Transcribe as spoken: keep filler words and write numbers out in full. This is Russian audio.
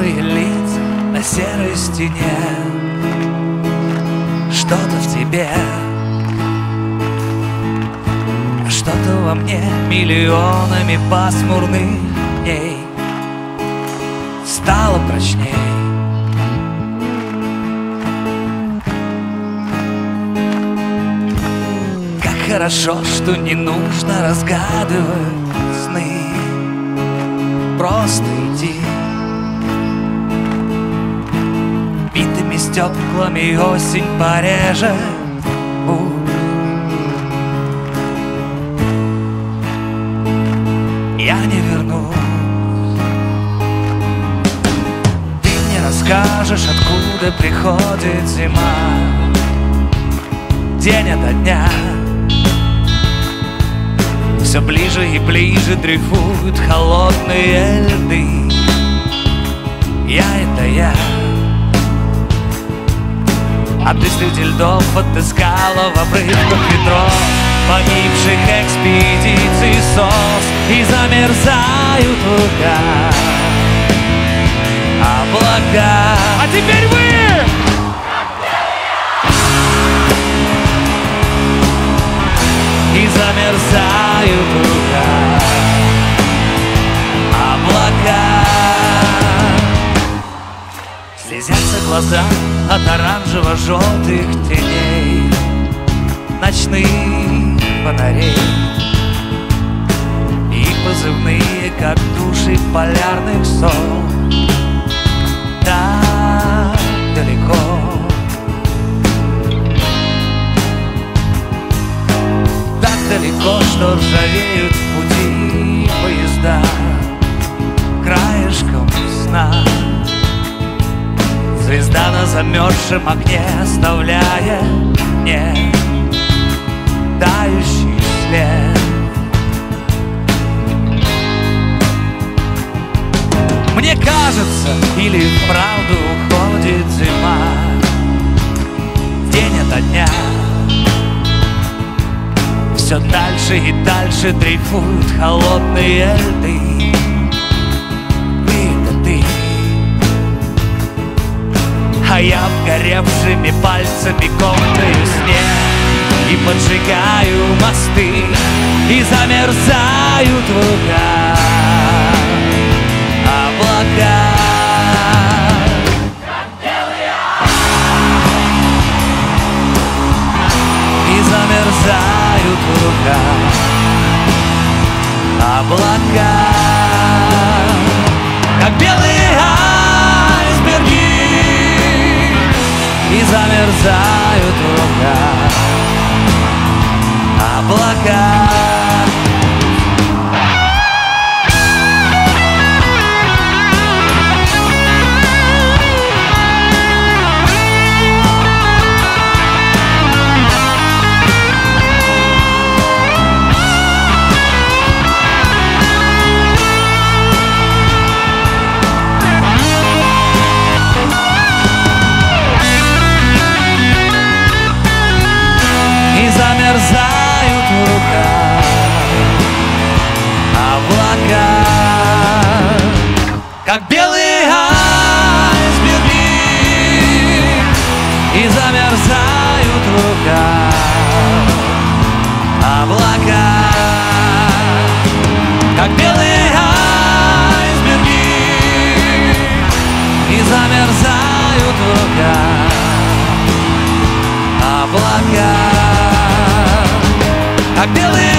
белые лица на серой стене. Что-то в тебе, что-то во мне миллионами пасмурных дней стало прочней. Как хорошо, что не нужно разгадывать сны, просто иди. Битыми стеклами осень порежет путь. Я не вернусь. Ты мне расскажешь, откуда приходит зима, день ото дня. Все ближе и ближе дрейфуют холодные льды. Я — это я. А ты среди льдов отыскала в обрывках ветров погибших экспедиций сос, и замерзают в лугах облака. А теперь вы! И замерзают в лугах облака. Слезятся глаза от оранжево-желтых теней ночных фонарей, и позывные, как души полярных сов, так далеко. Так далеко, что ржавеют пути поезда краешком сна. Звезда на замерзшем огне, оставляя мне тающий след. Мне кажется, или вправду уходит зима, день ото дня. Все дальше и дальше дрейфуют холодные льды. А я обгоревшими пальцами комкаю снег и поджигаю мосты, и замерзают в лугах облака. И замерзают в лугах облака, как белые айсберги. И замерзают в лугах облака. Замерзают в лугах облака, как белые айсберги. И замерзают в лугах облака, как белые айсберги. И замерзают в лугах облака, как белые